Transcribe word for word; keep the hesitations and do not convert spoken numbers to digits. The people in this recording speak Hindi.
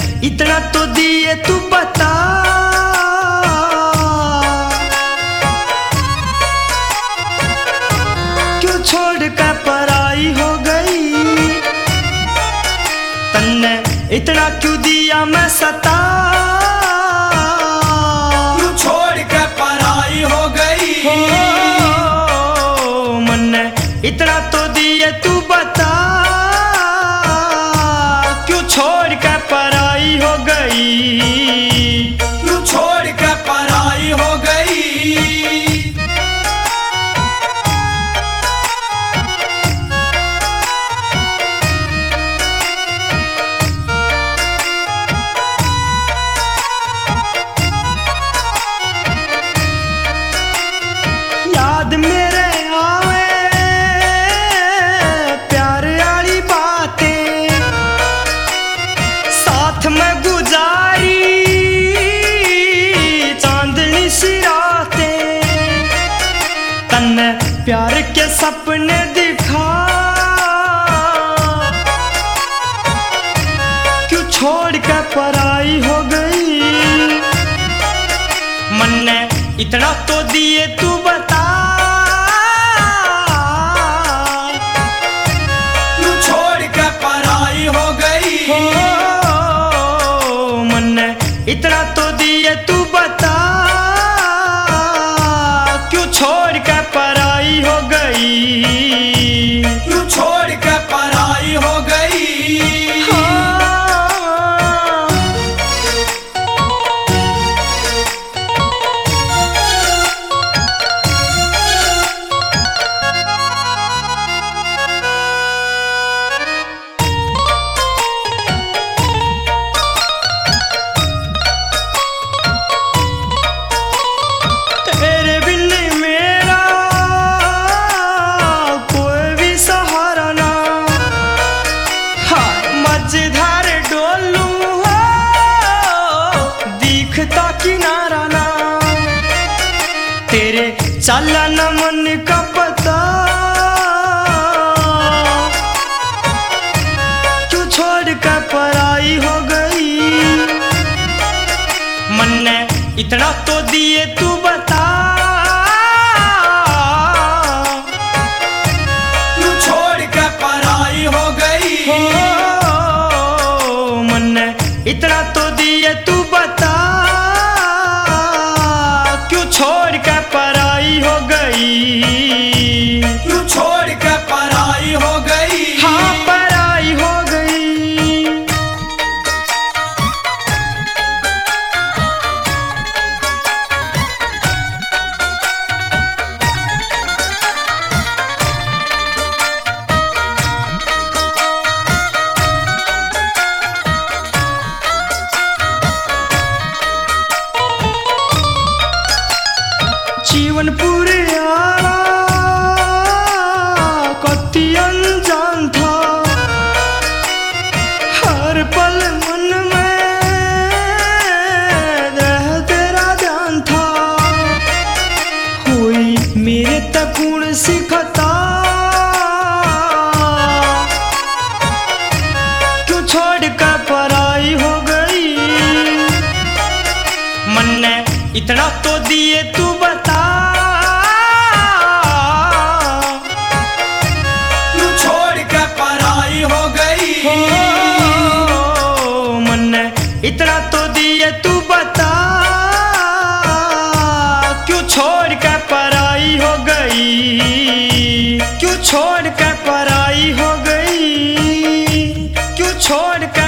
इतना तो दिए तू बता, क्यों छोड़ कर पराई हो गई। तन्ने इतना क्यों दिया मैं सता, क्यों छोड़ कर पराई हो गई। हो मन्ने इतना तो दिए तू बता, क्यों छोड़ कर पराई हो गई, क्यों छोड़ कर पराई हो गई। याद मेरे आवे प्यार वाली बातें, साथ में गुजारी चांदनी सी रातें। तन्ने प्यार के सपने दिखा, क्यों छोड़ कर पराई हो गई। मन ने इतना तो दिए तू बता, क्यों छोड़ कर पराई हो गई। हो मन ने इतना तो दिए तू बता, क्यों छोड़ कर पराई हो गई, क्यों छोड़ कर पराई हो गई। तेरे बिन मेरा कोई भी सहारा ना, हाय मझधार डोलू हो दिखता किनारा ना। तेरे चला न मन का पता, क्यों छोड़ कर पराई हो गई। मन ने इतना तो दिए तू बता, क्यों छोड़ कर पराई हो गई। हो मन ने इतना तो दिए तू बता, क्यों छोड़ कर पराई हो गई, क्यों छोड़ कर पराई हो गई। हाँ पराई हो गई। जीवन पूरे आरा कति अनजान था, हर पल मन में रह तेरा ध्यान था। हुई मेरे तक गुण सिखता, क्यों छोड़ कर पराई हो गई। मन ने इतना तो दिए तू बता, क्यों छोड़ कर पराई हो गई। हो मन ने इतना तो दिए तू बता, क्यों छोड़ कर पराई हो गई, क्यों छोड़ कर पराई हो गई, क्यों छोड़ कर